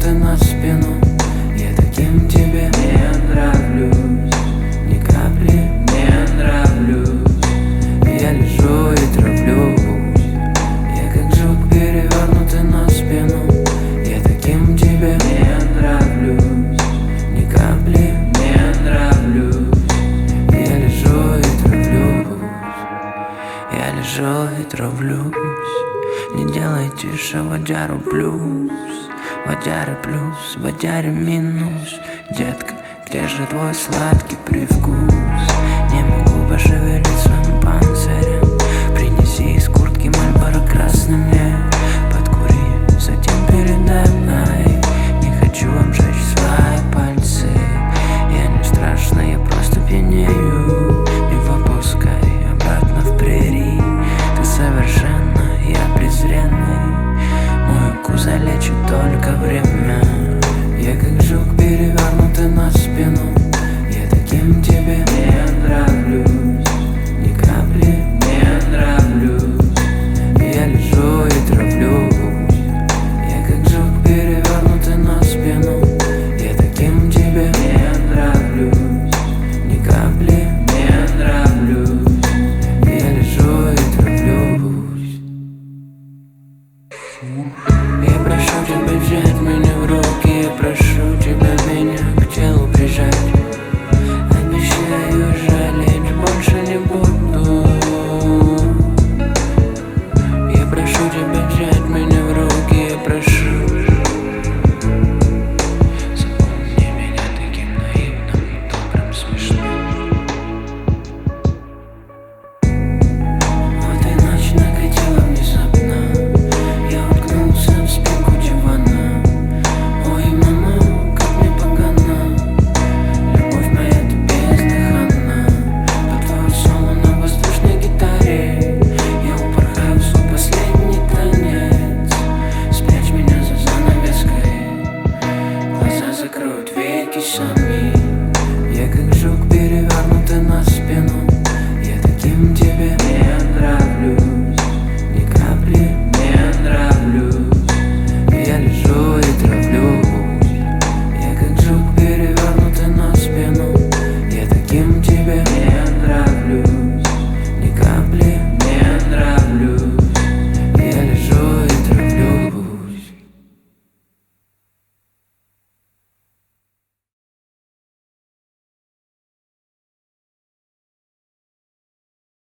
перевернуты на спину. Я таким тебе не нравлюсь, ни капли не нравлюсь. Я лежу и травлюсь, я как жук перевернутый на спину. Я таким тебе не нравлюсь, ни капли не нравлюсь. Я лежу и травлюсь, я лежу и травлюсь. Не делай тише, водяру плюс, водяры плюс, водяре минус. Детка, где же твой сладкий привкус? Не могу пошевелить своим панцирем. Принеси из куртки Мальборо красный мне, подкури, затем передай. Не хочу обжечь свои пальцы. Я не страшно, я просто пьянею. Не выпускай обратно в прерий. Ты совершенно, я презренный. Мой укус залечит только время. Я как жук перевернутый на спину. Я таким тебе не нравлюсь, ни капли не нравлюсь. Я лежу и травлюсь, я как жук перевернутый на спину. Я таким тебе не нравлюсь, ни капли не нравлюсь. Я лежу и травлюсь. Я прошу тебя взять меня в руки, я прошу тебя меня к телу прижать. Обещаю, жалеть больше не буду. Я прошу тебя взять меня в руки, я прошу